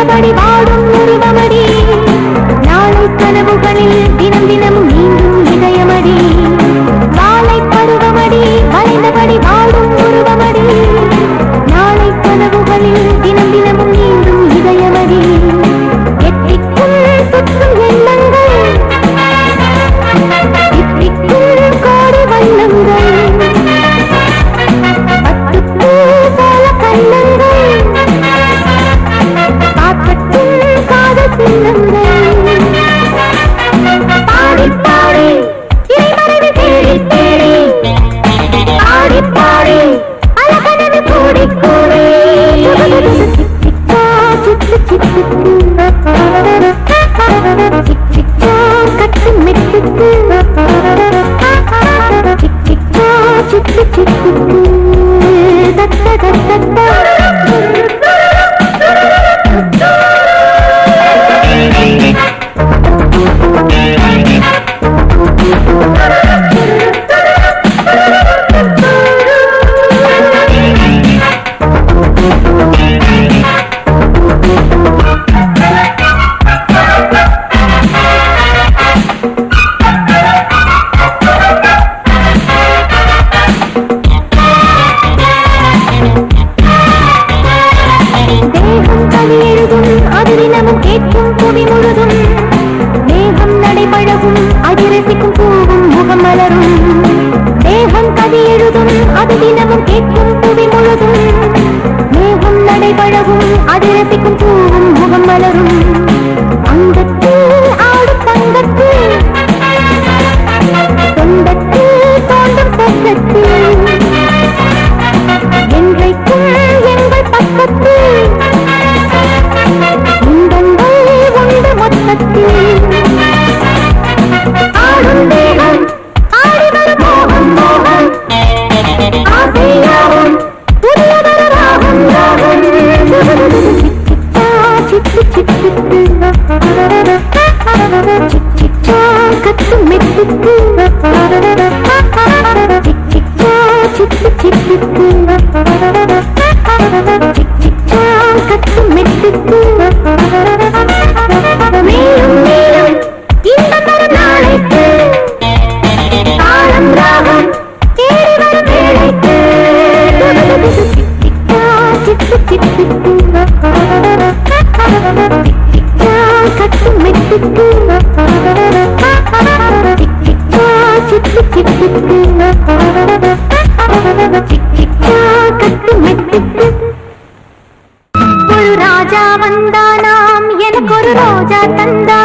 வளைந்தபடி வாடும் உருவமடி நாளை கனவுகளில் தினம் தினமும் நீங்கும் இதயமடி வாழை பருவமடி வளைந்தபடி வாடும் உருவமடி நாளை கனவுகளில் தினம் தினமும் நீங்கும் இதயமடி எட்டிக்கும் சுற்றும் எண்ணங்கள் இட்டிக்கும் கோடி வண்ணங்கள் பட்டுப்பூ போல கண்ணங்கள் காக்கட்டும் காதல் சின்னங்கள் பாடி பாடி இறைமறைவு தேடி தேடி பாடி பாடி அழகனது கூடி கூடி சிக்கா சிக்கு சிக்கு சிக்கா கட்டு மெட்டுக்கு சிக்கா சிக்கு சிக்கு தத்த தத்த கேட்கும் புவி முழுதும் மேகம் நடைபழகும் அதிரசிக்கும் பூவும் முகம் மலரும் தேகம் கவி எழுதும் அது தினமும் கேட்கும் புவி முழுதும் மேகம் நடைபழகும் அதிரசிக்கும் பூவும் முகம் மலரும் அங்கத்தில் ஆடும் தங்கத்தில் சொந்தத்தில் தோன்றும் பக்கத்தில் என்றைக்கும் எங்கள் பக்கத்தில் ஆடும் தேகம் ஆடி வரும் மோகம் மோகம் ஆசையாகும் புதியதொரு ராகம் ராகம் சிக்கு சிக்கு சிக்கா கத்து மெட்டுக்கு சிக்கா சிக்கு சிக்கு சிக்கா கத்து மெட்டுக்கு மேலும் மேலும் இந்த மறுநாளைக்கு தாளம் ராகம் தேடி வரும் வேளைக்கு சிக்கா சிக்கு சிக்கு சிக்கா கட்டு மெட்டுக்கு சிக்கா சிக்கு சிக்கு சிக்கா கட்டு மெட்டுக்கு ஒரு ராஜா வந்தானாம் எனக்கு ஒரு ரோஜா தந்தா